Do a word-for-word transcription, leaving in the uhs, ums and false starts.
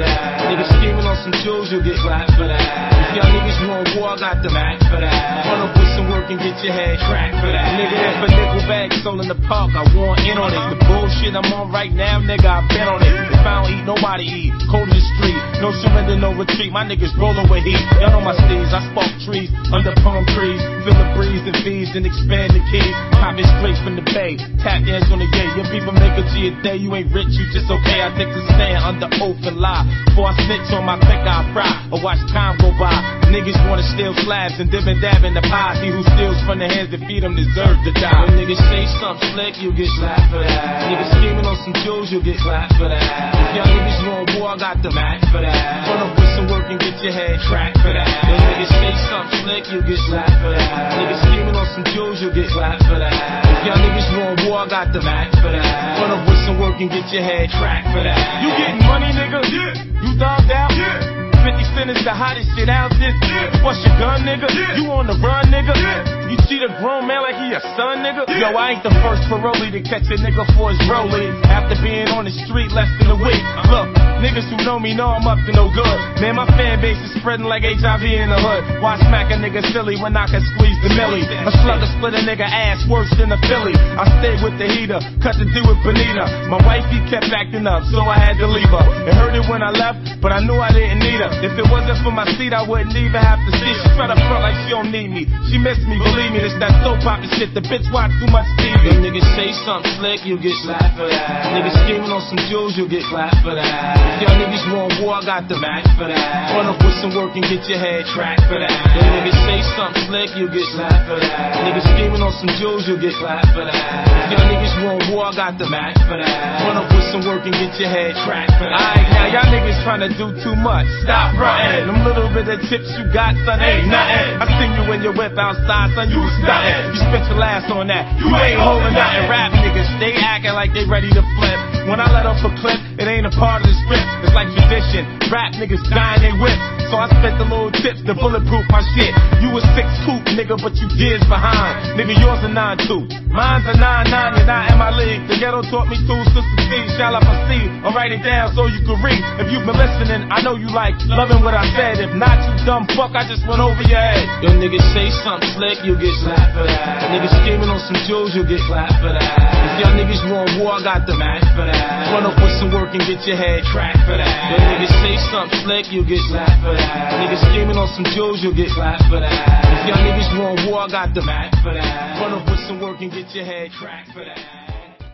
that. Niggas scheming on some jewels, you'll get clapped for that. If y'all niggas want war, I got the Mac for that. Run up with some work and get your head cracked for that. Nigga, if a nickel bag sold in the park, I want in on it. The bullshit I'm on right now, nigga, I've been on it. If I don't eat, nobody eat. Cold in the street, no surrender, no retreat. My niggas rolling with heat. Y'all know my steeds, I spark trees under palm trees. Feel the breeze and fees and expand the keys. Popping straight from the bay, tap dance on the gate. Your people make a G a day, you ain't rich, you just okay. I take the stand under oath and lie. Before I snitch on my click, I fry or watch time go by. Niggas wanna steal slabs and dip and dab in the pie. He who steals from the hands that feed him deserve to die. When niggas say something slick, you get slapped for that. Niggas scheming on some jewels, you get clapped for that. If y'all niggas want war, I got the Mac for that. Run up with some work and get your head cracked for that. When niggas say something slick, you get slapped for that. Niggas scheming on some jewels, you get clapped for that. If y'all niggas want war, I got the Mac for that. Run up with some work and get your head cracked for that. You getting money, nigga? Yeah. You thugged out? Yeah. fifty cent is the hottest shit out this. Yeah. What's your gun, nigga? Yeah. You on the run, nigga? Yeah. You cheat a grown man like he a son, nigga? Yeah. Yo, I ain't the first parolee to catch a nigga for his rollie. After being on the street less than a week. Look, niggas who know me know I'm up to no good. Man, my fan base is spreading like H I V in the hood. Why smack a nigga silly when I can squeeze the millie? A slugger split a nigga ass worse than a Philly. I stayed with the heater, cut the deal with Benita. My wifey kept acting up, so I had to leave her. It hurt it when I left, but I knew I didn't need her. If it wasn't for my seat, I wouldn't even have to see. She try to front like she don't need me. She miss me, believe me, this that soap opera shit. The bitch watch too much T V. Them niggas say something slick, you get slapped for that. Niggas scheming on some jewels, you get clapped for that. If y'all niggas want war, I got the Mac for that. Run up with some work and get your head cracked for that. Them niggas say something slick, you get slapped for that. Niggas scheming on some jewels, you get clapped for that. If y'all niggas want war, I got the Mac for that. Run up with some work and get your head cracked for that. Alright, now y'all niggas trying to do too much. Stop running. Them little bit of tips you got, son, ain't nothing. I seen you in your whip outside, son, you was stunting. You spent your last on that. You ain't holding nothing. Rap niggas, they acting like they ready to flip. When I let off a clip, it ain't a part of the script. It's like tradition. Rap niggas dying they whip. So I spent the little tips to bulletproof my shit. You a six coupe, nigga, but you years behind. Nigga, yours a nine two. Mine's a nine nine, you're not in my league. The ghetto taught me to succeed. Shall I proceed? Or write it down so you can read. If you've been listening, I know you like loving what I said. If not, you dumb fuck, I just went over your head. Yo, niggas say something slick, you get slapped for that. Niggas scheming on some jewels, you get clapped for that. If y'all niggas want war, I got the Mac for that. Run up with some work and get your head cracked for that. Yo, niggas say something slick, you get slapped for that. Niggas scheming on some jewels, you get clapped for that. If y'all niggas want war, I got the Mac for that. Run up with some work and get your head cracked for that.